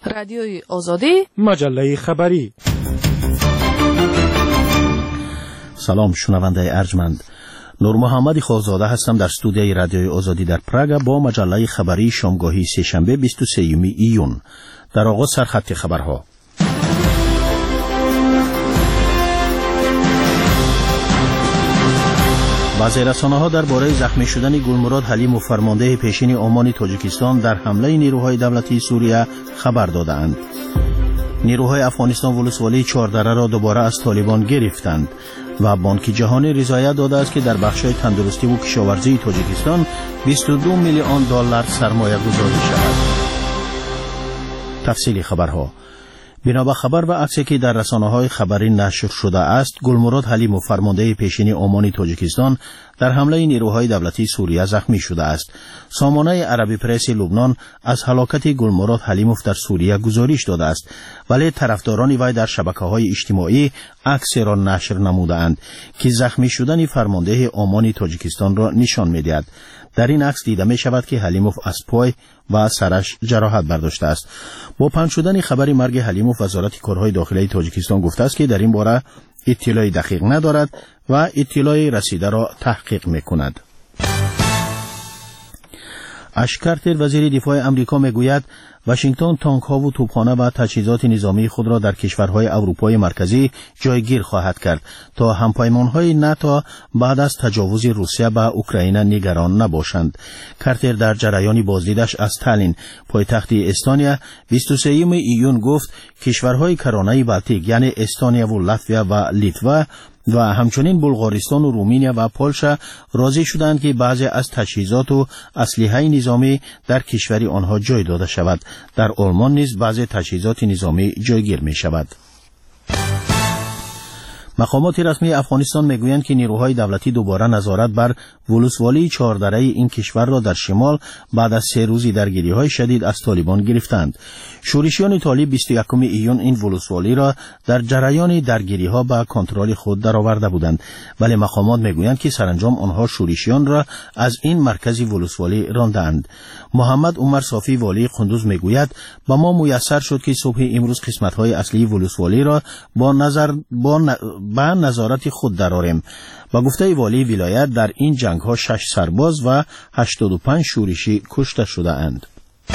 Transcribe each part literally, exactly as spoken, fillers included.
رادیوی آزادی، مجله خبری. سلام شنونده ارجمند، نور محمد خورزاده هستم در استودیوی رادیوی آزادی در پراگ با مجله خبری شامگاهی سه‌شنبه بیست و سوم ایون. در آغاز سرخط خبرها. بعضی رسانه‌ها درباره زخمی شدن گلمراد حلیم و فرمانده پیشین عمان تاجیکستان در حمله نیروهای دولتی سوریه خبر دادند. نیروهای افغانستان ولسوالی چهاردره را دوباره از طالبان گرفتند و بانک جهانی رضایت داده است که در بخش‌های تندرستی و کشاورزی تاجیکستان بیست و دو میلیون دلار سرمایه گذاری شود. تفصیل خبرها. بنا به خبر و عکسی که در رسانه‌های خبری نشر شده است، گلمراد حلیم و فرمانده پیشین عمان تاجیکستان در حمله نیروهای دولتی سوریه زخمی شده است. سامانه عربی پرس لبنان از هلاکت گلمراد حلیموف در سوریه گزارش داده است، ولی طرفداران وی در شبکه‌های اجتماعی عکس را نشر نمودند که زخمی شدن فرمانده عمان تاجیکستان را نشان می‌دهد. در این عکس دیده می شود که حلیموف از پای و سرش جراحت برداشته است. با پنج شدن خبر مرگ حلیموف، وزارت کارهای داخلی تاجیکستان گفته است که در این باره اطلاعی دقیق ندارد و اطلاعی رسیده را تحقیق می‌کند. اش کارتر وزیر دفاع امریکا میگوید واشنگتن تانک‌ها و توپخانه و تجهیزات نظامی خود را در کشورهای اروپای مرکزی جایگیر خواهد کرد تا همپیمان‌های ناتو بعد از تجاوز روسیه به اوکراین نگران نباشند. کارتر در جریان بازدیدش از تالین، پایتخت استونیا، بیست و سوم ایون گفت کشورهای کرانه بالتیک یعنی استونیا و لاتویا و لیتوا و همچنین بلغارستان و رومانیا و پولشا راضی شدند که بعضی از تجهیزات و اسلحه نظامی در کشور آنها جای داده شود. در آلمان نیز بعضی تجهیزات نظامی جایگیر می شود. مقامات رسمی افغانستان میگویند که نیروهای دولتی دوباره نظارت بر ولسوالی چهاردره این کشور را در شمال بعد از سه روزی درگیری‌های شدید از طالبان گرفتند. شورشیان طالب بیست و یکم ایون این ولسوالی را در جریان درگیری‌ها به کنترل خود درآورده بودند، ولی مقامات میگویند که سرانجام آنها شورشیان را از این مرکز ولسوالی راندند. محمد عمر صافی والی قندوز میگوید با ما میسر شد که صبح امروز قسمت‌های اصلی ولسوالی را با نظر با ن... به نظارت خود درآوریم. با گفته والی ولایت در این جنگ ها شش سرباز و هشتاد و پنج شورشی کشته شده اند.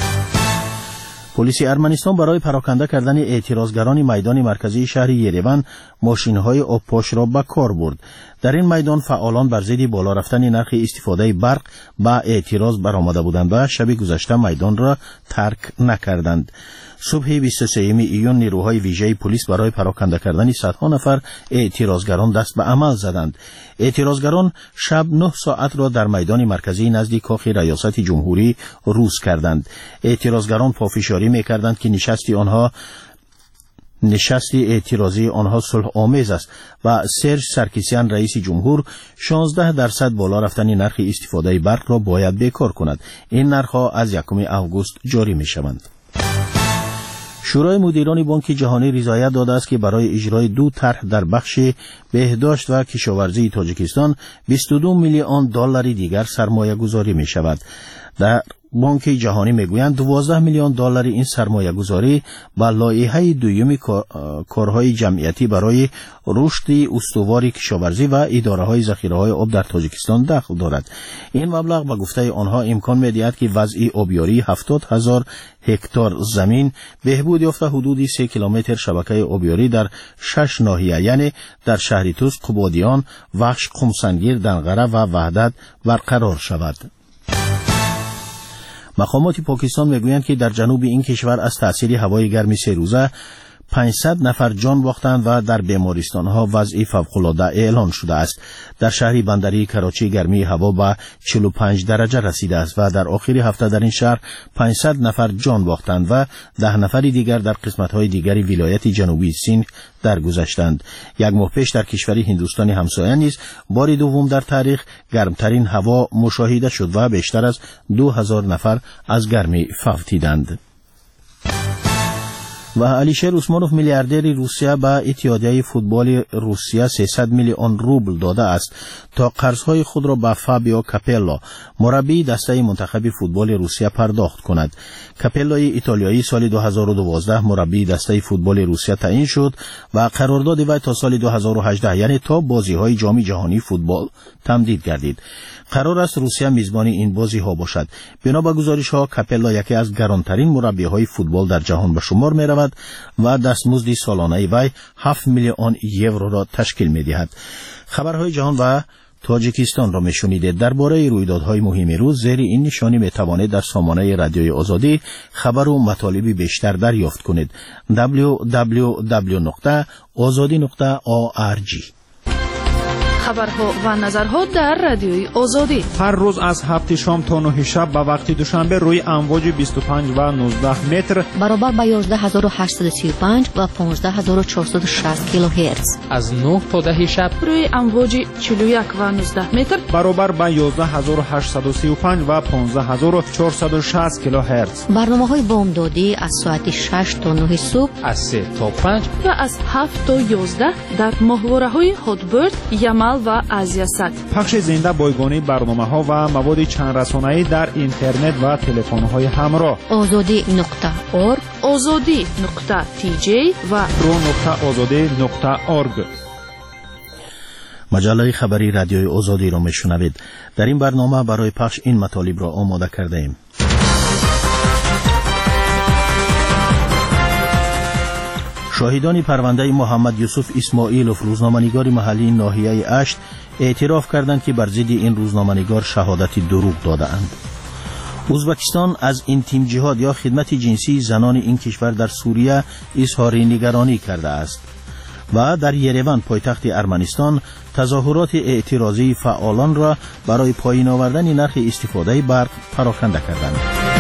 پلیس ارمنستان برای پراکنده کردن اعتراضگران میدان مرکزی شهر یریون ماشین‌های آبپاش را به کار برد. در این میدان فعالان بر ضد بالا رفتن نرخ استفاده برق با اعتراض برآمده بودند و شب گذشته میدان را ترک نکردند. صبح بیست و سوم ایون نیروهای ویژه پلیس برای پراکنده کردن صدها نفر اعتراضگران دست به عمل زدند. اعتراضگران شب نه ساعت را در میدان مرکزی نزدیک کاخ ریاست جمهوری روز کردند. اعتراضگران پافشاری می‌کردند که نشستی آنها نشستی اعتراضی آنها صلح آمیز است و سرژ سرکیسیان رئیس جمهور شانزده درصد بالا رفتن نرخ استفاده برق را باید بیکار کند. این نرخ‌ها از یکم آگوست جاری می‌شوند. شورای مدیران بانک جهانی رضایت داده است که برای اجرای دو طرح در بخش بهداشت و کشاورزی تاجیکستان بیست و دو میلیون دلار دیگر سرمایه گذاری می شود. در بانک جهانی میگویند دوازده میلیون دلار این سرمایه گذاری به لایحه دوم کارهای جمعیتی برای رشد استوار کشاورزی و اداره های ذخیره های آب در تاجیکستان دخل دارد. این مبلغ به گفته آنها امکان می‌دهد که وضع آبیاری هفتاد هزار هکتار زمین بهبود یافته حدود سه کیلومتر شبکه آبیاری در شش ناحیه یعنی در شهر توس، قبادیان، وحش، قمسنگیر، دنغره و وحدت برقرار شود. مقامات پاکستان میگویند که در جنوب این کشور از تأثیر هوای گرم سه روزه پانصد نفر جان باختند و در بیمارستان‌ها وضع فوق‌العاده اعلان شده است. در شهر بندری کراچی گرمی هوا به چهل و پنج درجه رسیده است و در آخر هفته در این شهر پانصد نفر جان باختند و ده نفر دیگر در قسمت‌های دیگری ولایت جنوبی سیند درگذشتند. یک ماه پیش در کشور هندوستان همسایه نیز بار دوم در تاریخ گرمترین هوا مشاهده شد و بیشتر از دو هزار نفر از گرمی فوتیدند. و الیشر اوسمانوف میلیاردر روسیه به اتحادیه فوتبال روسیه سیصد میلیون روبل داده است تا قرضهای خود را به فابیو کاپلو مربی دسته منتخب فوتبال روسیه پرداخت کند. کاپلوی ایتالیایی سال دو هزار و دوازده مربی دسته فوتبال روسیه تعیین شد و قرارداد وی تا سال دو هزار و هجده یعنی تا بازی‌های جام جهانی فوتبال تمدید گردید. قرار است روسیه میزبان این بازی‌ها باشد. بنا به گزارش‌ها کاپلو یکی از گرانترین مربی‌های فوتبال در جهان به شمار می‌رود و دستمزد سالانه وی هفت میلیون یورو را تشکیل می‌دهد. خبرهای جهان و تاجیکستان را میشنیدید. درباره رویدادهای مهم روز زیر این نشانی میتوانید در سامانه رادیوی آزادی خبر و مطالبی بیشتر دریافت کنید. دبلیو دبلیو دبلیو نقطه آزادی نقطه او آر جی. خبرها و نظرها در رادیوی آزادی هر روز از هفت شام تا نه شب به وقت دوشنبه روی امواج بیست و پنج و نوزده متر برابر با یازده هزار و هشتصد و سی و پنج و پانزده هزار و چهارصد و شصت کیلوهرتز از نه تا ده شب روی امواج چهل و یک و نوزده متر برابر با یازده هزار و هشتصد و سی و پنج و پانزده هزار و چهارصد و شصت کیلوهرتز. برنامه‌های بامدادی از ساعت شش تا نه صبح، از سه تا پنج و از هفت تا یازده در ماهواره‌های هاتبرد، یمل و آزیاست. پخش زنده بایگانی برنامه‌ها و مواد چند رسانه‌ای در اینترنت و تلفن‌های همراه. آزادی نقطه اورگ، آزادی نقطه تی جی و رو نقطه آزادی نقطه اورگ. مجله خبری رادیوی آزادی را میشنوید. در این برنامه برای پخش این مطالب را آماده کرده ایم. شاهدان پرونده محمد یوسف اسماعیلوف روزنامه‌نگار محلی ناحیه اشت اعتراف کردند که بر ضد این روزنامه‌نگار شهادت دروغ داده‌اند. ازبکستان از انتیم جهاد یا خدمت جنسی زنان این کشور در سوریه اظهار نگرانی کرده است. و در یریوان پایتخت ارمنستان تظاهرات اعتراضی فعالان را برای پایین آوردن نرخ استفاده برق پراکنده کردند.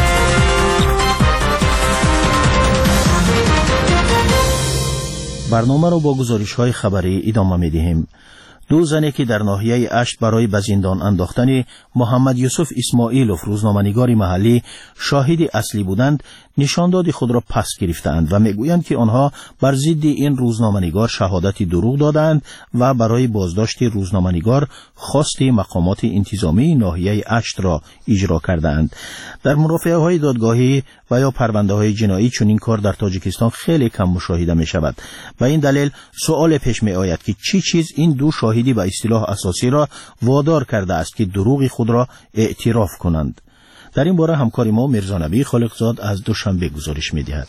برنامه را با گزارش‌های خبری ادامه می‌دهیم. دو زنی که در ناحیه اشت برای به زندان انداختن محمد یوسف اسماعیلوف روزنامه‌نگار محلی شاهد اصلی بودند، نشانداد خود را پس گرفتند و میگویند که آنها بر ضد این روزنامه‌نگار شهادت دروغ دادند و برای بازداشت روزنامه‌نگار خواست مقامات انتظامی ناحیه اشت را اجرا کردند. در مرافعه‌های دادگاهی و یا پرونده‌های جنایی چنین کار در تاجیکستان خیلی کم مشاهده می‌شود و این دلیل سوال پیش می‌آید که چی چیز این دو شاهدی به اصطلاح اساسی را وادار کرده است که دروغ خود را اعتراف کنند. در این باره همکار ما میرزا نبی خالقزاد از دوشنبه گزارش می‌دهد.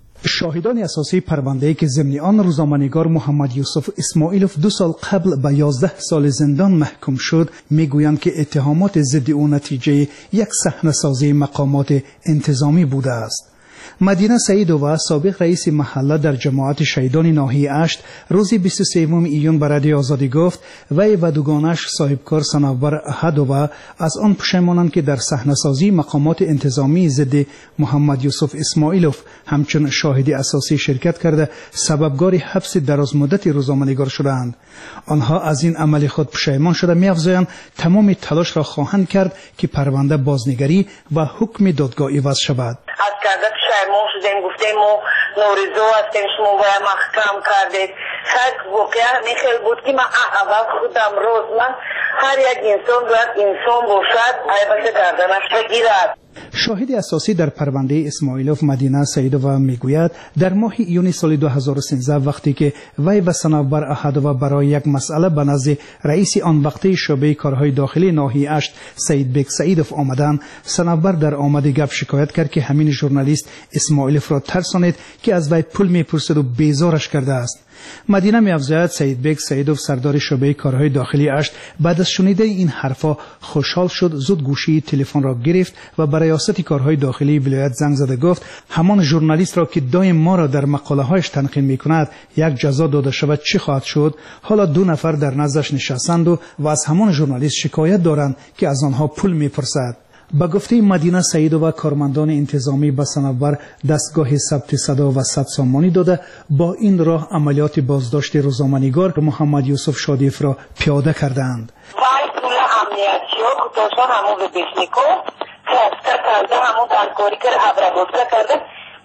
شاهدان اساسی پرونده‌ای که ضمن آن روزنامه‌نگار محمد یوسف اسماعیلوف دو سال قبل به یازده سال زندان محکوم شد میگویند که اتهامات ضد او نتیجه یک صحنه‌سازی مقامات انتظامی بوده است. مدینه سعیدووا سابق رئیس محله در جماعت شهیدان ناحیه اشت روز بیست و سوم ایون به رادیو آزادی گفت وی و دوگانش صاحبکار صنوبر احدووا از آن پشیمانند که در صحنه‌سازی مقامات انتظامی ضد محمد یوسف اسماعیلوف همچون شاهد اساسی شرکت کرده سببگار حبس درازمدت روزنامه‌نگار شدند. آنها از این عمل خود پشیمان شده می‌افزایند تمام تلاش را خواهند کرد که پرونده بازنگری و حکم دادگاه عوض شود. از کرده پشیمان شدیم، گفتیم ما نارضا هستیم، شما باید محکم کردید. خیلی واقعا میخیل بود که من اول خودم روز من هر یک انسان باید انسان باشد، عیبش گردنش بگیرد. شاهد اساسی در پرونده اسماعیلوف مدینه سعیدووا میگوید در ماه یونیو سال دو هزار و سیزده وقتی که وی و صنوبر احدووا برای یک مسئله به نزد رئیس آن وقتی شعبه کارهای داخلی ناحیه اشت سعید بیگ سعیدوف آمدند، صنوبر در آمد گپ شکایت کرد که همین ژورنالیست اسماعیلوف را ترسانید که از وی پول میپرسد و بیزارش کرده است. مدینه می‌افزاید سعید بیگ سعیدوف سردار شعبه کارهای داخلی اشت بعد از شنیدن این حرفا خوشحال شد، زود گوشی تلفن را گرفت و برای ریاست کارهای داخلی ولایت زنگ زده گفت همان ژورنالیست را که دایم ما را در مقاله‌هایش تنقید می‌کند یک جزا داده شود چی خواهد شد؟ حالا دو نفر در نزدش نشستند و, و از همان ژورنالیست شکایت دارند که از آنها پول می‌پرسد. با گفته مدینه سعیدووا کارمندان انتظامی به صنوبر دستگاه ثبت صدا و صد سامانی داده با این راه عملیات بازداشت روزنامه‌نگار محمد یوسف شادیف را پیاده کردند. وای پول امنیتی ها کتاشان همون رو بشنیکو که از کرده همون دنگاری که عبرگوزه کرده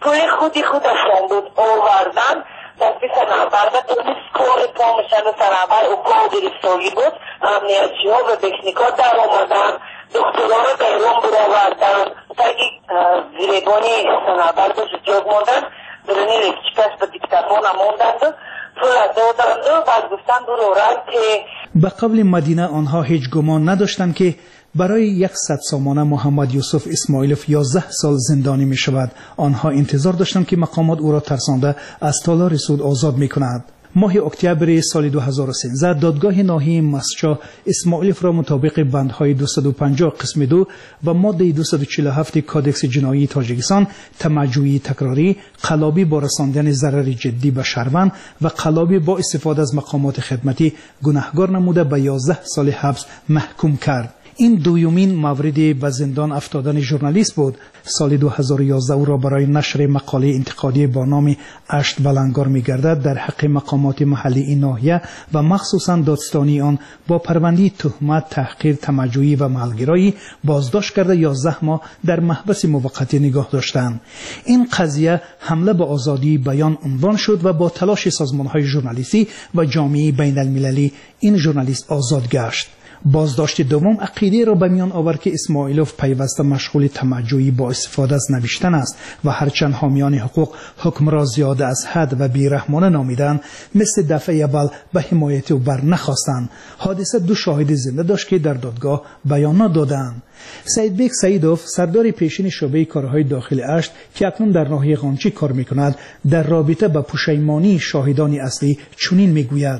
پول خودی خود افشان بود آوردن دستی سنابر و تونست کار پا میشن و سنابر او پا گرفتاری بود امنیتچی ها و بکنیکا در آمدن دکتران بیرون برآوردن تاکی زیرگانی سنابر به جوگ موندن برونی ریکچکش به دیکتاتون موندن و پول دادن و بعد گفتن برو رد که به قبل مدینه آنها هیچ گمان نداشتند که برای یکصد سامانه محمد یوسف اسماعیلوف یازده سال زندانی می شود. آنها انتظار داشتند که مقامات او را ترسانده از تالار سود آزاد می کند. ماه اکتبر سال دو هزار و سیزده دادگاه ناحیه مسچا اسماعیلوف را مطابق بندهای دویست و پنجاه قسم دو و ماده دویست و چهل و هفت کادکس جنایی تاجیکستان تمجوی تکراری، قلابی با رساندن ضرر جدی به شهروند و قلابی با استفاده از مقامات خدمتی گناهکار نموده به یازده سال حبس محکوم کرد. این دویمین مورد به زندان افتادن ژورنالیست بود. سال دو هزار و یازده او را برای نشر مقاله انتقادی با نام اشت بلنگار می‌گردد در حق مقامات محلی این ناحیه و مخصوصاً دادستانی آن با پرونده تهمت تحقیر تمجویی و ملگرایی بازداشت کرده یازده ماه در محبس موقتی نگاه داشتند. این قضیه حمله به آزادی بیان عنوان شد و با تلاش سازمان‌های ژورنالیستی و جامعه بین‌المللی این ژورنالیست آزاد گشت. بازداشت دوم عقیده را به میان آورد که اسماعیلوف پیوسته مشغول تمجویی با استفاده از نوشتن است و هرچند حامیان حقوق حکم را زیاده از حد و بیرحمانه نامیدند، مثل دفعه اول به حمایت او بر نخواستند. حادثه دو شاهد زنده داشت که در دادگاه بیانات دادند. سعید بیگ سعیدوف سردار پیشین شعبه کارهای داخل اشت که اکنون در ناحیه قانچی کار میکند در رابطه با پشیمانی شاهدان اصلی چنین میگوید: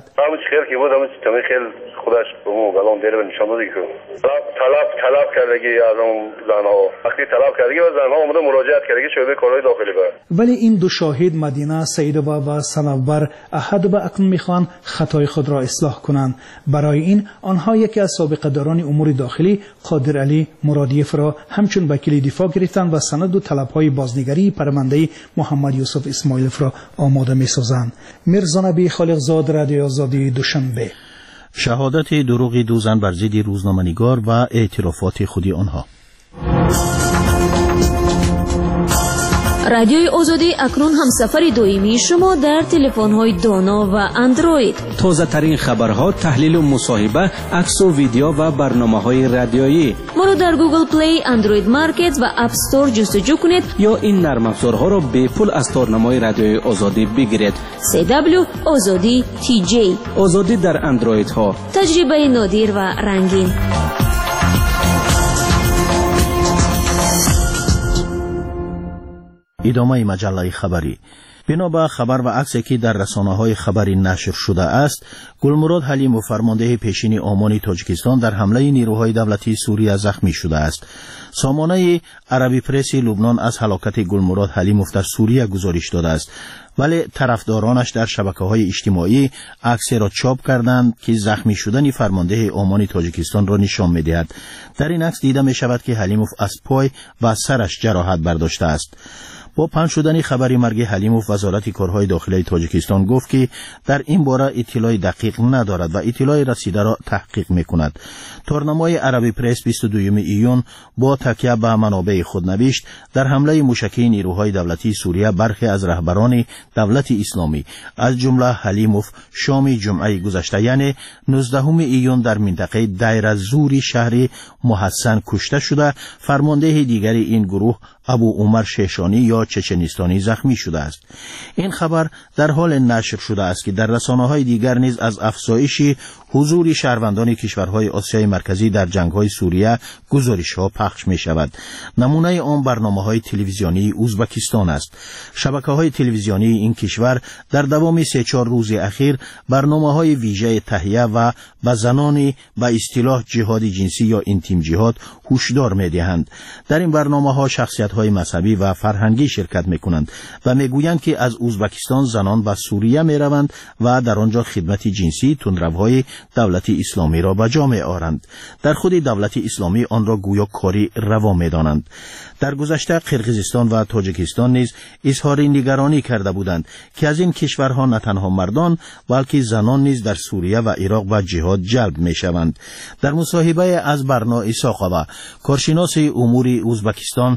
خودش به مو الان داره به نشان داده که طلب طلب طلب کردگی از اون زنها وقتی طلب کردگی و زنها اومده مراجعت کردگی شعبه کارهای داخلی بر. ولی این دو شاهد مدینه سعیدوف و سنوبر احد و اکنون میخوان خطای خود را اصلاح کنند. برای این آنها یکی از سابقه داران امور داخلی قادر علی مرادیف را همچون وکیل دفاع گرفتند و سند و طلبهای بازنگری پرونده محمد یوسف اسماعیلوف را آماده میسازند. میرزا نبی خالقزاد، رادیو آزادی، دوشنبه. شهادت دروغ دو زن بر ضد روزنامه‌نگار و اعترافات خودی آنها. رادیوی آزادی اکنون همسفر دویمی شما در تلفن‌های دانا و اندروید. تازه ترین خبرها، تحلیل و مصاحبه، عکس و ویدیو و برنامه‌های رادیویی. ما را در گوگل پلی، اندروید مارکت و اپ استور جستجو کنید یا این نرم افزارها را به پول از تارنمای رادیوی آزادی بگیرید. سی دبلیو آزادی تی جی. آزادی در اندروید ها. تجربه نادر و رنگین. ادامه مجله خبری. بنا به خبر و عکسی که در رسانه‌های خبری نشر شده است، گلمراد حلیموف فرمانده پیشین آمان تاجیکستان در حمله نیروهای دولتی سوریه زخمی شده است. سامانه عربی پرس لبنان از هلاکت گلمراد حلیموف در سوریه گزارش داده است، ولی طرفدارانش در شبکه‌های اجتماعی عکسی را چاپ کردند که زخمی شدن فرمانده آمان تاجیکستان را نشان می‌دهد. در این عکس دیده می‌شود که حلیموف از پای و سرش جراحت برداشته است. با پنج شدن خبری مرگ حلیموف، وزارت کارهای داخلی تاجیکستان گفت که در این باره اطلاع دقیق ندارد و اطلاع رسیده را تحقیق میکند. تارنمای عربی پرس بیست و دوم ایون با تکیه به منابع خود نوشت در حمله موشکی نیروهای دولتی سوریه برخی از رهبران دولت اسلامی از جمله حلیموف شام جمعه گذشته یعنی نوزدهم ایون در منطقه دیر زوری شهر محسن کشته شده. فرمانده دیگری این گروه ابو عمر شیشانی یا چچنیستانی زخمی شده است. این خبر در حال نشر شده است که در رسانه‌های دیگر نیز از افزایش حضور شهروندان کشورهای آسیای مرکزی در جنگ‌های سوریه گزارش‌ها پخش می‌شود. نمونه آن برنامه‌های تلویزیونی ازبکستان است. شبکه‌های تلویزیونی این کشور در دوام سه چهار روز اخیر برنامه‌های ویژه تهیه و به زنان به اصطلاح جهاد جنسی یا اینتیم جهاد هشدار می‌دهند. در این برنامه‌ها شخصیت‌های مذهبی و فرهنگی شرکت می‌کنند و می‌گویند که از ازبکستان زنان به سوریه می‌روند و در آنجا خدمت جنسی تندروهای دولت اسلامی را به جا می‌آورند. در خود دولت اسلامی آن را گویا کاری روا می‌دانند. در گذشته قرقیزستان و تاجیکستان نیز اظهار نگرانی کرده بودند که از این کشورها نه تنها مردان بلکه زنان نیز در سوریه و عراق به جهاد جلب می‌شوند. در مصاحبه از برنا اساقوه، کارشناس امور ازبکستان در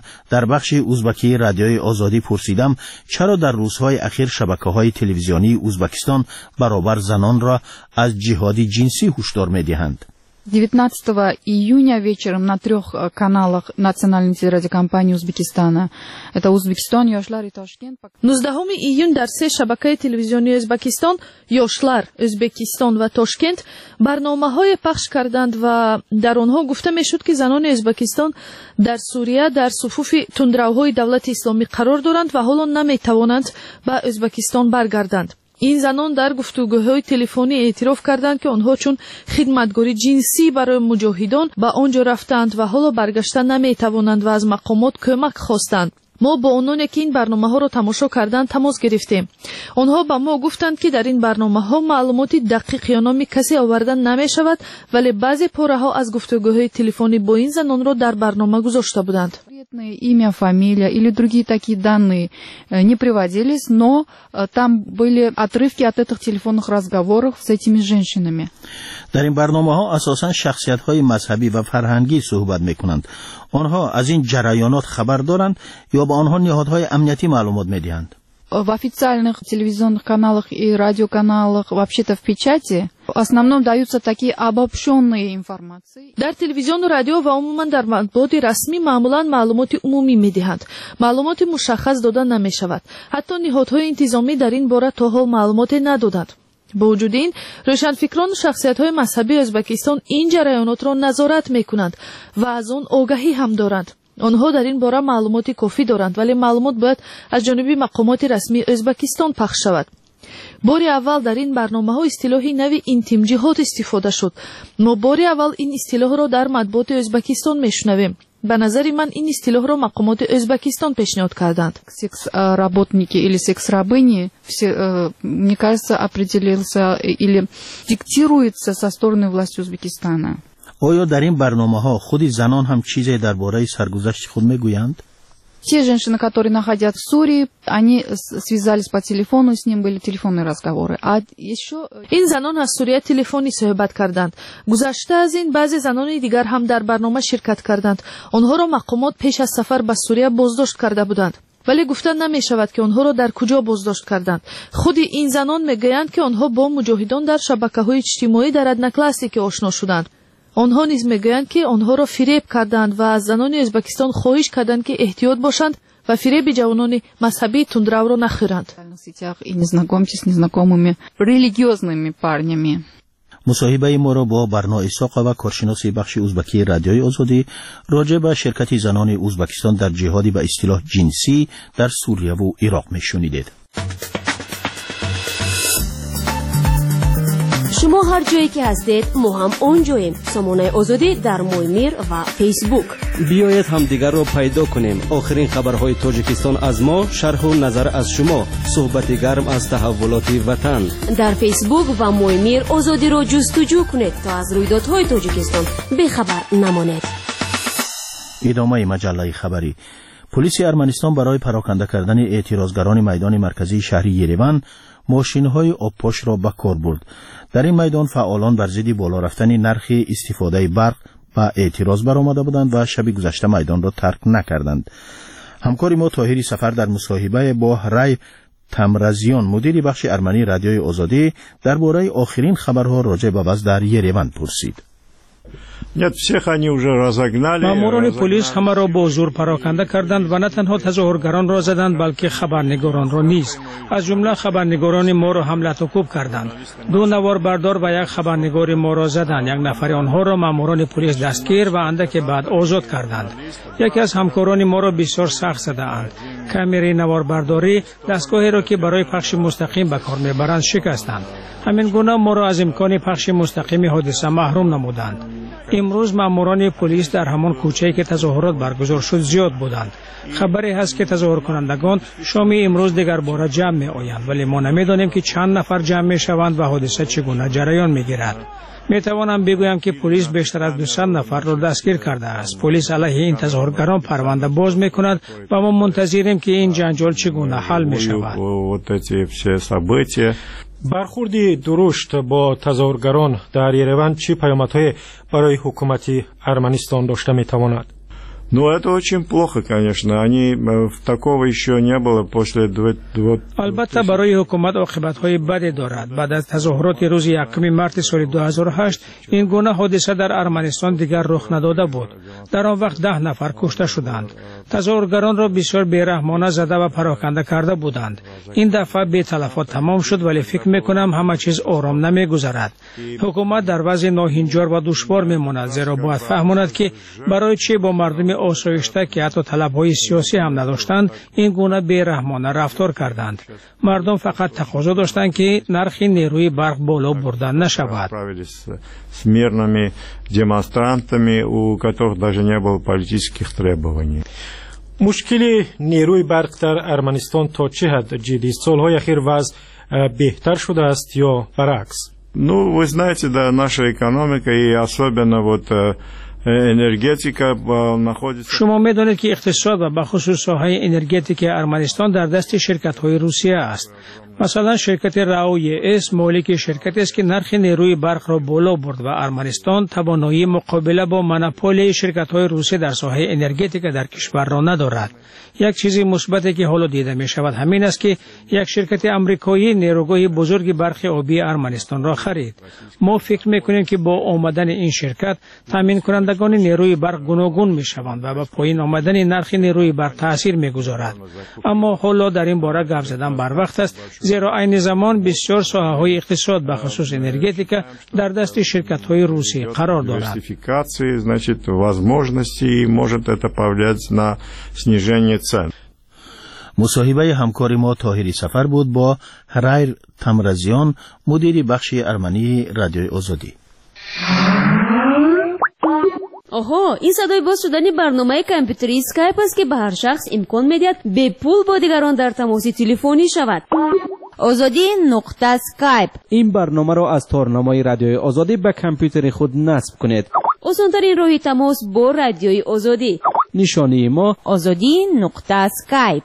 در بخش ازبکی رادیوی آزادی پرسیدم چرا در روزهای اخیر شبکه‌های تلویزیونی ازبکستان برابر زنان را از جهادی جنسی هشدار می‌دهند. девятнадцатого июня вечером на трех каналах национальной телерадиокомпании Узбекистана, это Узбекистан, Yoshlar и Toshkent. нуздаҳуми июн дар се шабакаи телевизионии Узбекистон, Yoshlar, Узбекистон ва Тошкент барномаҳое пахш карданд ва дар онҳо гуфта мешуд ки занони Узбекистон дар Сурия дар суфуфи тундравҳои давлати исломӣ қарор доранд ва ҳоло наметавонанд ба Узбекистон баргарданд. این زنان در گفتگوهای تلفنی اعتراف کردند که آنها چون خدمتگاری جنسی برای مجاهدان به آنجا رفتند و حالا برگشتن نمیتوانند و از مقامات کمک خواستند. ما با آنانی که این برنامه ها را تماشا کردند تماس گرفتیم. آنها به ما گفتند که در این برنامه ها معلومات دقیق یا نام کسی آوردن نمی شود، ولی بعضی پاره ها از گفتگوهای تلفنی با این زنان را در برنامه گذاشته بودند. Имя, фамилия или другие такие данные не приводились, но там были отрывки от этих телефонных разговоров с этими женщинами. در این برنامه‌ها اساساً شخصیت‌های مذهبی و فرهنگی صحبت می‌کنند. آنها از این جریانات خبر دارند یا به آنها نهادهای امنیتی معلومات می‌دهند؟ В официальных телевизионных каналах и радиоканалах, вообще-то в печати, в основном даются такие обобщенные информации. در تلویزیون و رادیو و عموما در مطبوعات رسمی معمولا معلومات عمومی می‌دهند. معلومات مشخص دادن نمی‌شود. حتی نهادهای انتظامی در این باره تا حال معلومات ندادند. با وجود این روشنفکران و شخصیت‌های مذهبی ازبکستان این جریانات را نظارت می‌کنند و از آن آگاهی هم دارند. آنها در این باره معلومات کافی دارند، ولی معلومات باید از جانب مقامات رسمی ازبکستان پخش شود. باری اول در این برنامه‌ها اصطلاحی نوی اینتیم جهاد استفاده شد. ما باری اول این اصطلاح را در مطبوعات ازبکستان میشنویم. به نظر من این اصطلاح را مقامات ازبکستان پیشنهاد کردند. Секс-работники или секс-рабыни, мне кажется, определился или диктируется со стороны власти Узбекистана. آیا در این برنامه‌ها خود زنان هم چیزی درباره سرگذشت خود میگویند؟ Те женщины, которые находятся в Сурии, они связались по телефону, с ним были телефонные разговоры. А еще این زنان از سوریه تلفنی صحبت کردند. گذشته از این بعضی زنان دیگر هم در برنامه شرکت کردند. آنها را مقامات پیش از سفر به سوریه بازداشت کرده بودند. ولی گفتن نمی شود که آنها را در کجا بازداشت کردند. خود این زنان میگویند که آنها با مجاهدان در شبکه‌های اجتماعی در ادنی کلاسیک آشنا شدند. آنها نیز میگویند که آنها را فریب کردند و از زنان ازبکستان خواهش کردند که احتیاط باشند و فریب جوانان مذهبی تندرو را نخورند. مصاحبه ما را با برنا اسحاق و کارشناس بخش ازبکی رادیوی آزادی راجع به شرکت زنان ازبکستان در جهادی به اصطلاح جنسی در سوریه و عراق میشنیدید. شما هر جایی که هستید ما هم اونجاییم. سامانه آزادی در مویمیر و فیسبوک. بیایید هم دیگر را پیدا کنیم. آخرین خبرهای تاجیکستان از ما، شرح و نظر از شما، صحبت گرم از تحولات وطن. در فیسبوک و مویمیر آزادی را جستجو کنید تا از رویدادهای تاجیکستان بخبر نمانید. ادامه مجله خبری. پلیس ارمنستان برای پراکنده کردن اعتراضگران میدان مرکزی شهری یریوان ماشین‌های آبپاش را به کار برد. در این میدان فعالان بر ضد بالا رفتن نرخ استفاده برق و اعتراض برآمده بودند و شب گذشته میدان را ترک نکردند. همکار ما طاهری سفر در مصاحبه با رای تمرزیان مدیر بخش ارمنی رادیوی آزادی درباره آخرین خبرها راجع به وضع در یریوان پرسید. ماموران پلیس همه را با زور پراکنده کردند و نه تنها تظاهرگران را زدند بلکه خبرنگاران را نیز. از جمله خبرنگاران ما را حمله و کوب کردند. دو نوار بردار و یک خبرنگار ما را زدند. یک نفر آنها را ماموران پلیس دستگیر و اندک بعد آزاد کردند. یکی از همکاران ما را بسیار سخت زدند. کامری نوار برداری دستگاهی را که برای پخش مستقیم به کار میبرند شکستند. همین گونه ما را از امکان پخش مستقیم حادثه محروم نمودند. امروز ماموران پلیس در همان کوچه‌ای که تظاهرات برگزار شد زیاد بودند. خبری هست که تظاهر کنندگان شام امروز دیگر بار جمع می آیند، ولی ما نمیدانیم که چند نفر جمع می شوند و حادثه چگونه جریان می گیرد. می توانم بگویم که پلیس بیشتر از دویست نفر را دستگیر کرده است. پلیس علیه این تظاهرگران پرونده باز می کند و ما منتظریم که این جنجال چگونه حل می شود. برخوردی درشت با تظاهرگران در یریوان چه پیامدهای برای حکومت ارمنستان داشته می تواند؟ Ну, это очень плохо, конечно. Они такого еще не было после вот. البته برای حکومت عاقبت‌های بدی دارد. بعد از تظاهرات روز یکم مارس سال دو هزار و هشت این گونه حادثه در ارمنستان دیگر رخ نداده بود. در آن وقت ده نفر کشته شدند. تظاهرگران را بسیار بی‌رحمانه زده و پراکنده کرده بودند. این دفعه بی تلفات تمام شد، ولی فکر می‌کنم همه چیز آرام نمی‌گذرد. حکومت در وضع ناهنجار و دشوار می‌ماند، زیرا باید فهماند که برای چه با مردم آسایشته که حتی طلب‌های سیاسی هم نداشتند این گونه بی‌رحمانه رفتار کردند. مردم فقط تقاضا داشتند که نرخ نیروی برق بالا برده نشود. С мирными демонстрантами, у которых даже не было политических требований. مشکل نیروی برق در ارمنستان تا چه حد جدی است؟ سالهای اخیر وضع بهتر شده است یا برعکس؟ Ну, вы знаете, да, наша экономика и особенно вот انرژتیکا находится. شما می‌دانید که اقتصاد و بخصوص ساحه انرژتیک ارمنستان در دست شرکت‌های روسیه است. مثلا شرکت راوی اس مالک شرکتی است که نرخ نیروی برق را بالا برد و ارمنستان توانایی مقابله با مونوپولی شرکت‌های روسی در ساحه انرژتیک در کشور را ندارد. یک چیز مثبتی که حالا دیده می شود همین است که یک شرکت آمریکایی نیروگاه بزرگ برق آبی ارمنستان را خرید. ما فکر می‌کنیم که با آمدن این شرکت تامین کنندگان نیروی برق گوناگون می‌شوند و با پایین آمدن نرخ نیروی برق تاثیر می‌گذارد. اما حالا در این باره گپ زدن بر وقت است، زیرا عین زمان بسیار ساحه‌های اقتصاد به خصوص انرژتیک در دست شرکت‌های روسی قرار دارد. значит, возможности может это повлиять на снижение цен. مصاحبه همکار ما طاهری سفر بود با هرایر تمرزیان، مدیر بخش ارمنی رادیوی آزادی. آها، این صدای باز شدن برنامه کامپیوتری اسکایپ است که به هر شخص امکان می‌دهد به پول با دیگران در تماس تلفنی شود. آزادی نقطه اسکایپ. این برنامه را از تارنامه رادیوی آزادی به کامپیوتر خود نصب کنید. آسان‌ترین راه تماس با رادیوی آزادی. نشانی ما آزادی نقطه اسکایپ.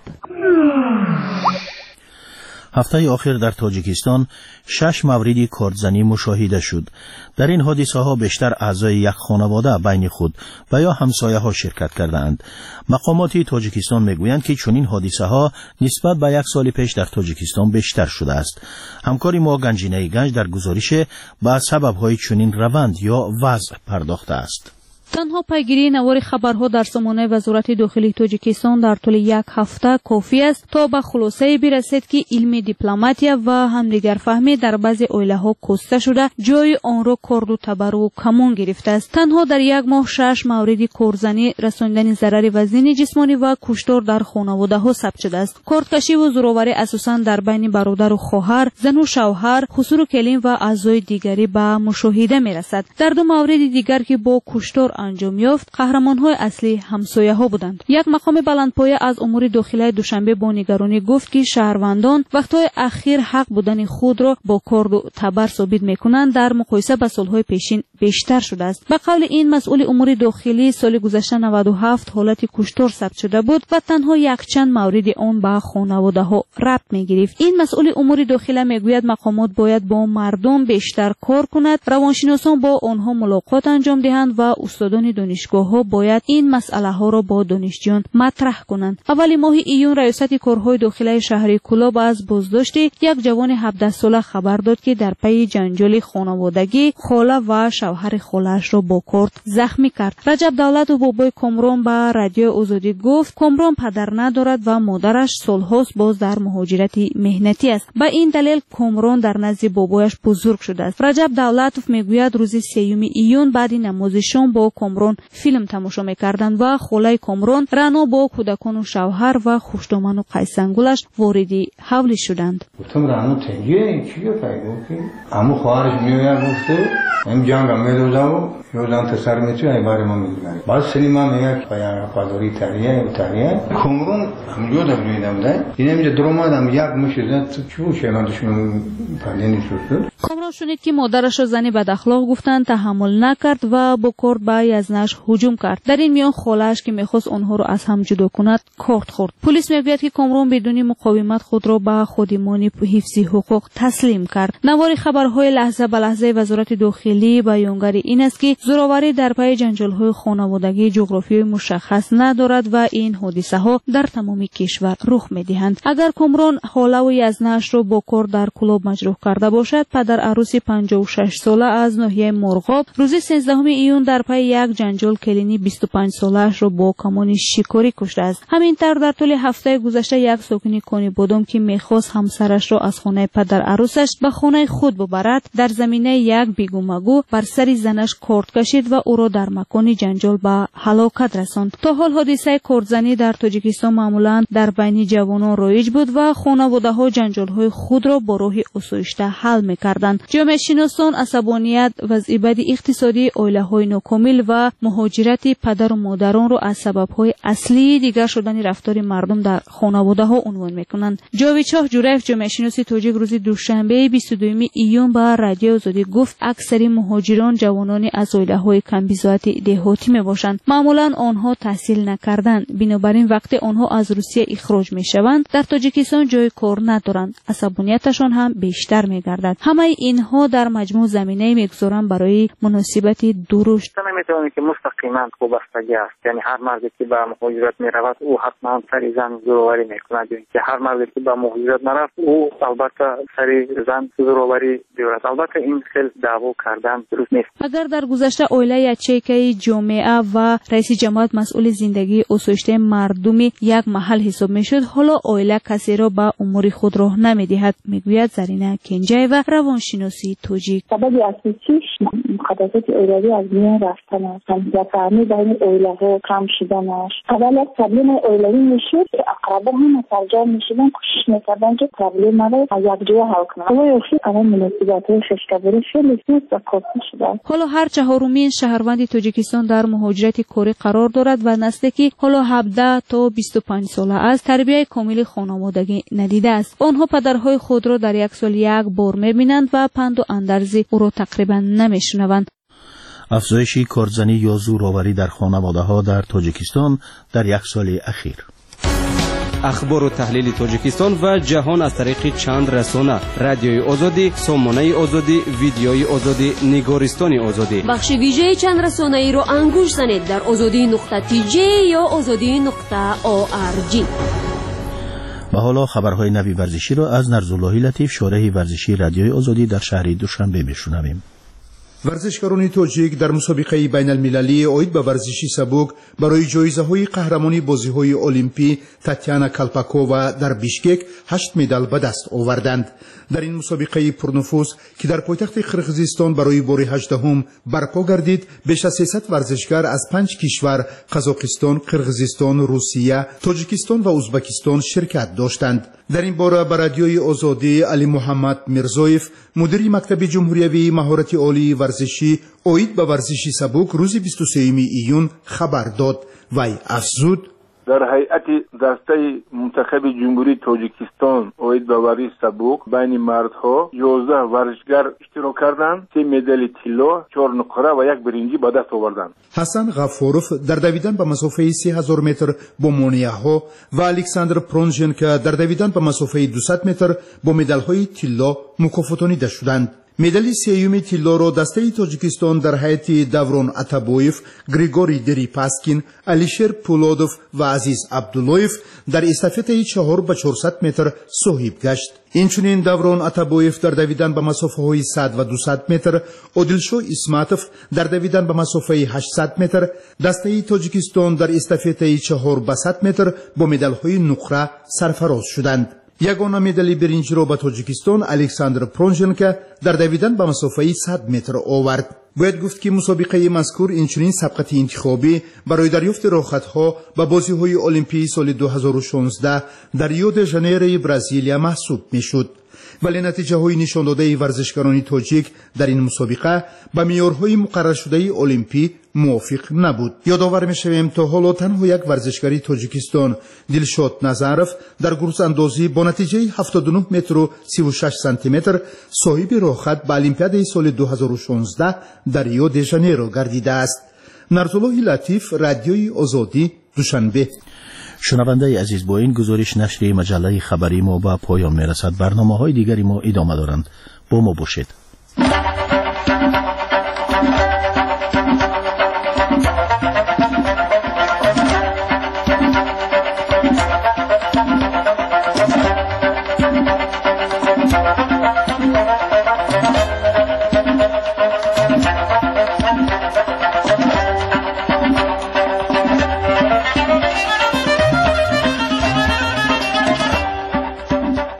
هفته آخر در تاجیکستان شش موردی کارتزنی مشاهده شد. در این حادثه ها بیشتر اعضای یک خانواده بین خود و یا همسایه ها شرکت کردند. مقامات تاجیکستان میگویند که چنین حادثه ها نسبت به یک سال پیش در تاجیکستان بیشتر شده است. همکاری ما گنجینه گنج در گزارش به سبب های چنین روند یا وضع پرداخته است. تنها پیگیری نوار خبرها در سامانه وزارت داخلی تاجیکستان در طول یک هفته کافی است تا به خلاصه برسد که علم دیپلماتیا و همدیگر فهمی در بعضی عائله‌ها کشته شده، جای آن را کارد و تبر و کمان گرفته است. تنها در یک ماه شش مورد کارزنی، رساندن ضرر وزنی جسمانی و کشتار در خانواده‌ها ثبت شده است. کاردکشی و زورآوری اساساً در بین برادر و خواهر، زن و شوهر، خسور و کلیم و اعضای دیگری به مشاهده می‌رسد. در دو مورد دیگر که با کشتار انجام یافت، قهرمان‌های اصلی همسایه‌ها بودند. یک مقام بلندپایه از امور داخلی دوشنبه با نگرانی گفت که شهروندان وقت‌های اخیر حق بودن خود را با کارد و تبر ثابت می‌کنند در مقایسه با سال‌های پیشین بیشتر شده است. به قول این مسئول امور داخلی، سال گذشته نود و هفت حالت کشتار ثبت شده بود و تنها یک چند مورد آن به خانواده‌ها ربط می‌گرفت. این مسئول امور داخلی می‌گوید مقامات باید با مردم بیشتر کار کند، روانشناسان با آنها ملاقات انجام دهند و استادان دانشگاه‌ها باید این مسئله‌ها را با دانشجویان مطرح کنند. اول ماه ایون ریاست کارهای داخلی شهر کلاب از بازداشت یک جوان هفده ساله خبر داد که در پی جنجال خانوادگی خاله و شوهر خاله‌اش را با کارد زخمی کرد. رجب دولت و بابای کامران به رادیو آزادی گفت کامران پدر ندارد و مادرش سال‌هاست باز در مهاجرت مهنتی است. به این دلیل کامران در نزد بابایش بزرگ شده است. رجب دولتوف میگوید روز سوم ایون بعد نماز شام با کامران فیلم تماشا میکردند و خاله کامران رنا با کودکان و شوهر و خوشدامن و قیسنگولش واردی حولی شدند. گفتم رنا تنگیه چیه پیدا که عمو خواهرش میوید گفته این جنگ هم میدوزه و یوزن تسر میتوی ای باره ما میدونم. بعد سلیما میگه که قداری تریه و تریه کامران همجا دبریدم ده این همجا درمادم یک مشه زد چو شه من دشمن پردینی شد. کامران شنید که مادرش را زنی بد اخلاق گفتند تحمل نکرد و با کارد به یزنش هجوم کرد. در این میان خاله‌اش که میخواست آنها را از هم جدا کند کارد خورد. پلیس میگوید که کامران بدون مقاومت خود را به خودمان حفظ حقوق تسلیم کرد. نوار خبرهای لحظه به لحظه وزارت داخلی بیانگر این است که زورآوری در پی جنجال‌های خانوادگی جغرافیایی مشخص ندارد و این حادثه‌ها در تمام کشور رخ می‌دهند. اگر کامران حالوی از نش را با کار در کلوب مجروح کرده باشد، پدر عروسی پنجاه و شش ساله از ناحیه مرغاب روز سیزدهم ایون در پی یک جنجال کلینی بیست و پنج ساله‌اش را با کمان شکاری کشته است. همین طور در طول هفته گذشته یک ساکن کانی بادام که می‌خواست همسرش را از خانه پدر عروسش به خانه خود ببرد، در زمینه یک بیگو مگو بر سر زنش کارد کشید و او را در مکان جنجال به هلاکت رساند. تا حال حادثه کردزنی در تاجیکستان معمولا در بین جوانان رایج بود و خانواده‌ها جنجال‌های خود را با راه آسایشته حل می‌کردند. جامعه شناسان عصبانیت، وضع بد اقتصادی، عائله‌های ناکامل و مهاجرت پدر و مادران را از سبب‌های اصلی دیگر شدن رفتار مردم در خانواده‌ها عنوان می‌کنند. جاوید شاه جوریف، جامعه شناس تاجیک، روز دوشنبه بیست و دوم ایون به رادیو آزادی گفت اکثر مهاجران جوانانی از عائله‌های کم‌بضاعت دهاتی میباشند. معمولا آنها تحصیل نکردند، بنابراین وقتی آنها از روسیه اخراج میشوند در تاجیکستان جای کار ندارند، عصبانیتشان هم بیشتر میگردد. همه اینها در مجموع زمینه میگذارند برای مناسبت درشت. نمیتونید که مستقیما وابستگی است، یعنی هر مردی که به مهاجرت میرود او حتما سر زن زورآوری میکند، که هر مردی که به مهاجرت نرفت او البته سر زن زورآوری دارد. البته این خیلی دعوا کردن درست نیست. اگر در گذشته عائله یچیکی جامعه و رئیس جماعت مسئول زندگی آسایشته مردمی یک محل حساب میشد، حالا عائله کسی را به امور خود راه نمیدهد، میگوید زرینه کنجای و روانشناسی تاجیک. سبب اصلیش مخالفت عائلوی از میان رفتن است، همزدی بین عائله‌ها کم شدنش. اول از پرابلم عائلوی میشد، اقربا هم ترجمه میشدن، کوشش میکردن که پرابلم رو یک جا حل کنند. اما یکی الان مناسبت‌های ششکبری خیلی زیاد و کافی شده. حالا هر چهارمین شهروند تاجیکستان در مهاجرت کاری قرار دارد و نزدیکی حالا هفده تا بیست و پنج ساله است تربیت کامل خانوادگی ندیده است. آنها پدرهای خود را در یک سال یک بار می‌بینند و پند و اندرز او را تقریبا نمی‌شنوند. افزایش کارزنی یا زورآوری در خانواده‌ها در تاجیکستان در یک سال اخیر. اخبار و تحلیل تاجیکستان و جهان از طریق چند رسانه: رادیوی آزادی، سامانه آزادی، ویدیوی آزادی، نگارستان آزادی. بخش ویژه چند رسانه ای را انگوش زنید در آزادی نقطه تی جی یا آزادی نقطه او آر جی. و حالا خبرهای نوی ورزشی را از نرزاللهی لطیف، شارح ورزشی رادیوی آزادی در شهر دوشنبه بشنویم. ورزشکاران تاجیک در مسابقه بین المللی اوید به ورزشی سبک برای جایزه های قهرمانی بازی های المپی تاتیانا کالپاکووا در بیشکک هشت مدال به دست آوردند. در این مسابقه پرنفوذ که در پایتخت قرقیزستان برای بار هجدهم برپا گردید، بیش از سیصد ورزشکار از پنج کشور قزاقستان، قرقیزستان، روسیه، تاجیکستان و ازبکستان شرکت داشتند. در این باره به رادیوی آزادی علی محمد میرزویف، مدیر مکتب جمهوریوی مهارت عالی ورزشی اوید به ورزشی سبک روز بیست و سوم ایون خبر داد. وی افزود: در هیئت دسته منتخب جمهوری تاجیکستان اوید به ورزش سبک بین مردها یازده ورزشگر اشتراک کردند، سه مدال طلا، چهار نقره و یک برنجی به دست آوردند. حسن غفوروف در دویدن به مسافه سه هزار متر با مونیاها و الکساندر پرونژنکا در دویدن به مسافه دویست متر با مدال‌های طلا مکافاتانیده شدند. مدال سیوم طلا را دسته تاجیکستان در هیئت دوران اتابویف، گریگوری دریپاسکین، علیشیر پولودوف و عزیز عبداللویف در استافته چهار به چهارصد متر صاحب گشت. اینچنین دوران اتابویف در دویدن به مسافه های صد و دویست متر، عادلشاه اسماتوف در دویدن به مسافه هشتصد متر، دسته تاجیکستان در استافته چهار به صد متر با مدال های نقره سرفراز شدند. یگانه مدال برنج را به تاجیکستان الکساندر پرونژنکا در دویدن به مسافه صد متر آورد. باید گفت که مسابقه مذکور اینچنین سبقت انتخابی برای دریافت راحت‌ها به بازی‌های المپی سال دو هزار و شانزده در ریو د ژانیرو برزیلیا محسوب می‌شد. ولی نتیجه های نشان داده ورزشکاران تاجیک در این مسابقه به معیارهای مقرر شده المپی موافق نبود. یادآور می‌شویم تا حالا تنها یک ورزشکاری تاجیکستان، دلشاد نظرف، در گروس اندازی با نتیجه هفتاد و نه متر و سی و شش سانتی متر صاحب راحت به المپیاد سال دو هزار و شانزده در ریو د ژانیرو گردیده است. نرزاللهی لطیف، رادیوی آزادی، دوشنبه. شنونده عزیز، با این گزارش نشر مجله خبری ما به پایان میرسد. برنامه‌های دیگری ما ادامه دارند. با ما باشید.